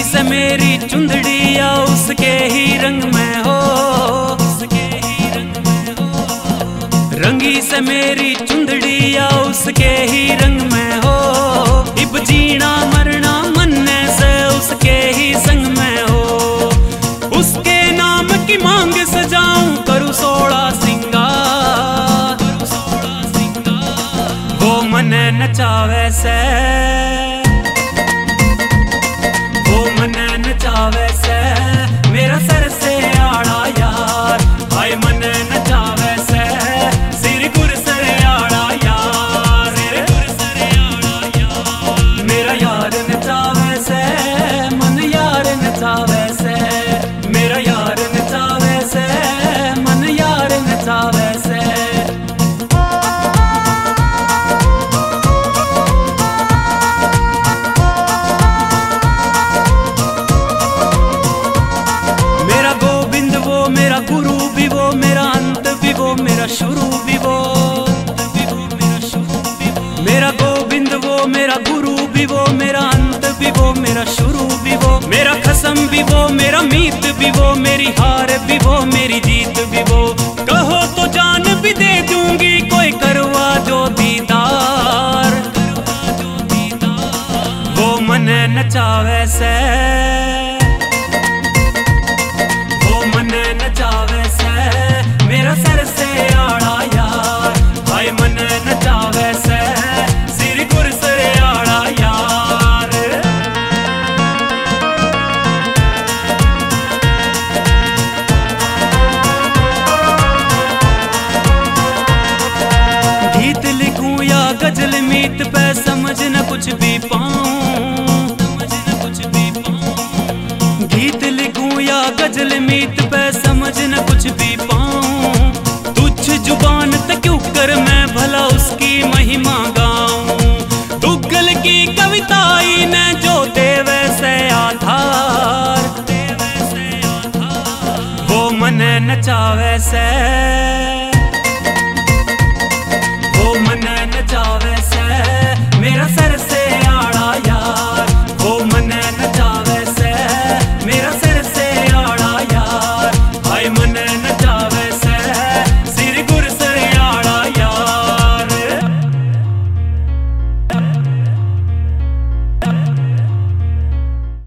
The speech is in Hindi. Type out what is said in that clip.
से मेरी चुंदड़िया उसके ही रंग में हो, रंगी से मेरी चुंदड़िया उसके ही रंग में हो। इब जीना मरना मन्ने से उसके ही संग में हो। उसके नाम की मांग सजाऊं करूं 16 सिंगार, वो मने नचावे से, वो मने नचावे से मेरा सर से आड़ा यार। भाई मने नचावे से सिर गुर सर आड़ा यार, मेरा यार नचावे से मन यार नचावे से, मेरा यार नचावे से मन यार नचावे से। मेरा गोविंद वो मेरा गुरु भी वो, मेरा अंत भी वो मेरा शुरू भी वो। मेरा गोविंद वो मेरा गुरु भी वो, मेरा अंत भी वो मेरा शुरू भी वो। मेरा खसम भी वो मेरा मीत भी वो, मेरी हार भी वो मेरी जीत भी वो। कहो तो जान भी दे दूंगी कोई करवा जो दीदार, वो मने नचावे से, वो मने नचावे से मेरा सर से आड़ा यार। भाई मने नचावे से सिर गुर सर आड़ा यार। गीत लिखूं या गजल मीत पे समझ न कुछ भी पाऊं, गीत लिखूं या गजल मीत पे समझ न कुछ भी पाऊं। तुझ जुबान तक क्यों कर मैं भला उसकी महिमा गाऊं। दुग्गल की कविताई ने जो देवे से आधार, वो मने नचावे से।